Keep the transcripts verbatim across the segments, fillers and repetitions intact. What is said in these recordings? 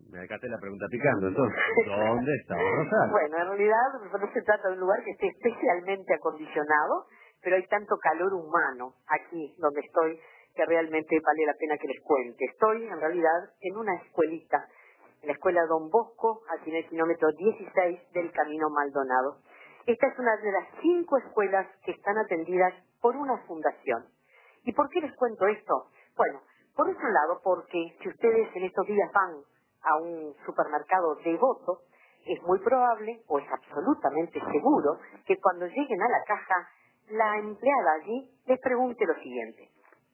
Me dejaste la pregunta picando, entonces. ¿Dónde está Rosal? Bueno, en realidad no se trata de un lugar que esté especialmente acondicionado, pero hay tanto calor humano aquí donde estoy que realmente vale la pena que les cuente. Estoy en realidad en una escuelita, en la escuela Don Bosco, aquí en el kilómetro dieciséis del Camino Maldonado. Esta es una de las cinco escuelas que están atendidas por una fundación. ¿Y por qué les cuento esto? Bueno, por un lado, porque si ustedes en estos días van a un supermercado devoto, es muy probable, o es absolutamente seguro, que cuando lleguen a la caja, la empleada allí les pregunte lo siguiente.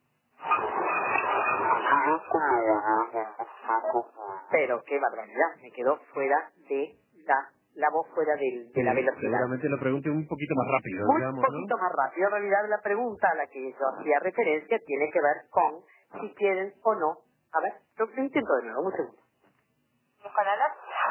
Pero qué barbaridad, me quedó fuera de la, la voz fuera de, de sí, la velocidad. Seguramente lo pregunte un poquito más rápido, Un digamos, poquito ¿no? más rápido. En realidad la pregunta a la que yo hacía referencia tiene que ver con si quieren o no. A ver, lo lo intento de nuevo, un segundo. ¿Para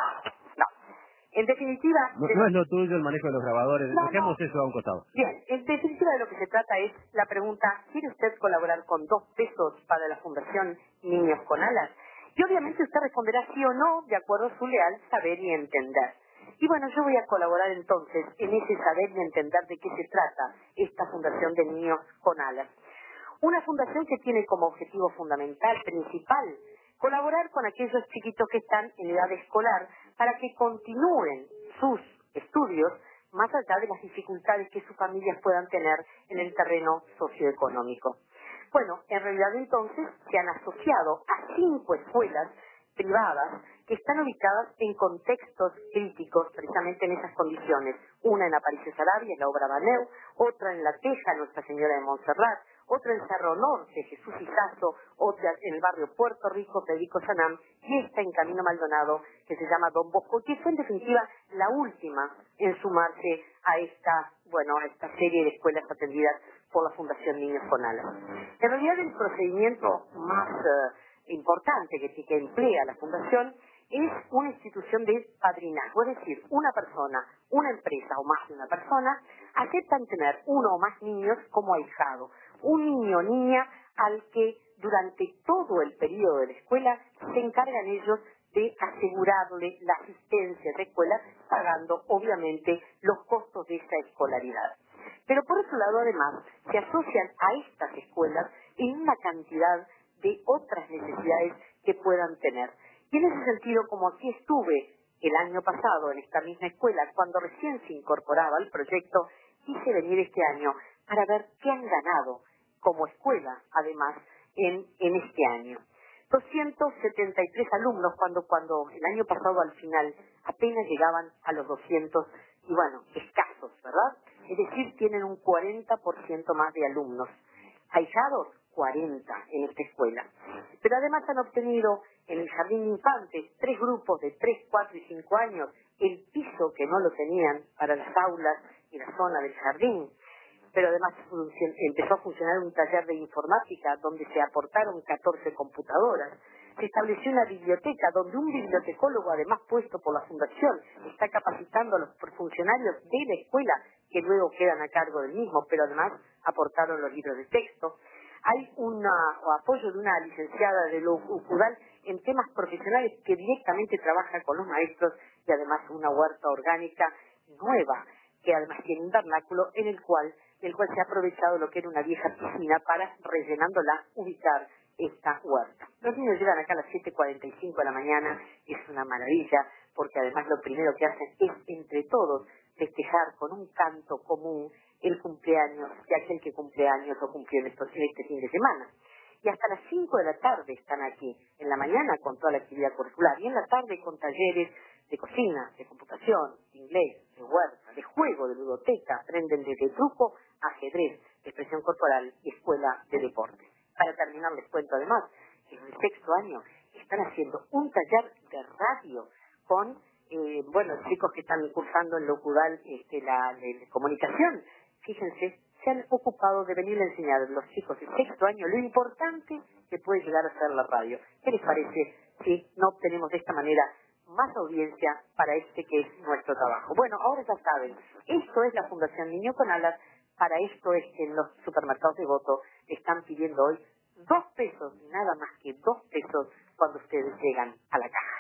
No. En definitiva... No, de no lo- es lo tuyo el manejo de los grabadores, No, dejemos no. eso a un costado. Bien, en definitiva de lo que se trata es la pregunta, ¿quiere usted colaborar con dos pesos para la Fundación Niños con Alas? Y obviamente usted responderá sí o no, de acuerdo a su leal saber y entender. Y bueno, yo voy a colaborar entonces en ese saber y entender de qué se trata esta Fundación de Niños con Alas. Una fundación que tiene como objetivo fundamental, principal, colaborar con aquellos chiquitos que están en edad escolar para que continúen sus estudios más allá de las dificultades que sus familias puedan tener en el terreno socioeconómico. Bueno, en realidad entonces se han asociado a cinco escuelas privadas que están ubicadas en contextos críticos, precisamente en esas condiciones. Una en Aparicio Saravia, en la obra Baneu, otra en La Teja, Nuestra Señora de Montserrat, otra en Cerro Norte, Jesús Izazo, otra en el barrio Puerto Rico, Federico Sanam, y esta en Camino Maldonado, que se llama Don Bosco, que fue en definitiva la última en sumarse a esta, bueno, a esta serie de escuelas atendidas por la Fundación Niños con Alas. En realidad el procedimiento más eh, importante que, que emplea la Fundación es una institución de padrinazgo, es decir, una persona, una empresa o más de una persona aceptan tener uno o más niños como ahijado, un niño o niña al que durante todo el periodo de la escuela se encargan ellos de asegurarle la asistencia de la escuela, pagando obviamente los costos de esa escolaridad. Pero por otro lado, además, se asocian a estas escuelas en una cantidad de otras necesidades que puedan tener. Y en ese sentido, como aquí estuve el año pasado en esta misma escuela, cuando recién se incorporaba al proyecto, quise venir este año para ver qué han ganado como escuela, además, en, en este año. doscientos setenta y tres alumnos, cuando, cuando el año pasado al final apenas llegaban a los doscientos, y bueno, escasos, ¿verdad? Es decir, tienen un cuarenta por ciento más de alumnos. Ahijados, cuarenta en esta escuela. Pero además han obtenido en el jardín de infantes tres grupos de tres, cuatro y cinco años, el piso que no lo tenían para las aulas y la zona del jardín. Pero además empezó a funcionar un taller de informática donde se aportaron catorce computadoras. Se estableció una biblioteca donde un bibliotecólogo, además puesto por la Fundación, está capacitando a los funcionarios de la escuela que luego quedan a cargo del mismo, pero además aportaron los libros de texto. Hay un apoyo de una licenciada de lo UCUDAL en temas profesionales que directamente trabaja con los maestros y además una huerta orgánica nueva que además tiene un vernáculo en el cual, el cual se ha aprovechado lo que era una vieja piscina para, rellenándola, ubicar esta huerta. Los niños llegan acá a las siete cuarenta y cinco de la mañana, es una maravilla, porque además lo primero que hacen es, entre todos, festejar con un canto común el cumpleaños de aquel que cumple años o cumplió en estos- en este fin de semana. Y hasta las cinco de la tarde están aquí, en la mañana con toda la actividad curricular, y en la tarde con talleres de cocina, de computación, de inglés, de huerta, de juego, de ludoteca, aprenden desde truco, ajedrez, expresión corporal y escuela de deportes. Para terminar les cuento además que en el sexto año están haciendo un taller de radio con, eh, bueno, chicos que están cursando en Locudal este, la de comunicación. Fíjense, se han ocupado de venir a enseñar a los chicos de sexto año lo importante que puede llegar a ser la radio. ¿Qué les parece si no obtenemos de esta manera más audiencia para este que es nuestro trabajo? Bueno, ahora ya saben, esto es la Fundación Niño con Alas. Para esto es que en los supermercados de Voto están pidiendo hoy dos pesos, nada más que dos pesos cuando ustedes llegan a la caja.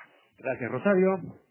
Gracias, Rosario.